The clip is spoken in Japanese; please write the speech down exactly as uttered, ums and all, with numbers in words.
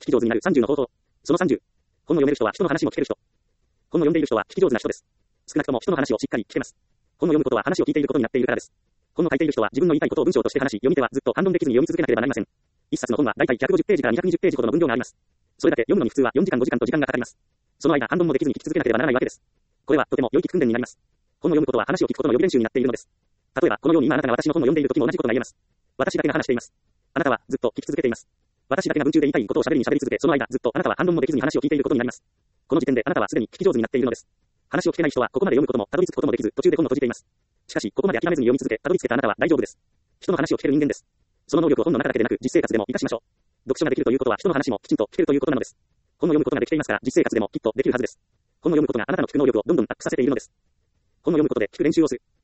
き上手になるさんじゅうの方法。そのさんじゅう。本を読める人は人の話も聞ける人。本を読んでいる人は聞き上手な人です。少なくとも人の話をしっかり聞けます。本を読むことは話を聞いていることになっているからです。本を書いている人は自分の言いたいことを文章として話し、読み手はずっと反論できずに読み続けなければなりません。一冊の本はだいたいひゃくごじゅっページからにひゃくにじゅっページほどの分量があります。それだけ読むのに普通はよんじかんごじかんと時間がかかります。その間反論もできずに聞き続けなければならないわけです。これはとても良い聞く訓練になります。本を読むことは話を聞くことの予備練習になっているのです。例えばこのように今あなたが私の本を読んでいる時も同じことが言えます。私だけが話しています。あなたはずっと聞き続けています。私だけが文中で言いたいことを喋りに喋り続け、その間ずっとあなたは反論もできずに話を聞いていることになります。この時点であなたはすでに聞き上手になっているのです。話を聞けない人はここまで読むこともたどり着くこともできず途中で本を閉じています。しかしここまで諦めずに読み続けたどり着けたあなたは大丈夫です。人の話を聞ける人間です。その能力を本の中だけでなく実生活でも活かしましょう。読書ができるということは人の話もきちんと聞けるということなのです。本を読むことができていますから実生活でもきっとできるはずです。本を読むことがあなたの聞く能力をどんどんアップさせているのです。本を読むことで聞く練習をする。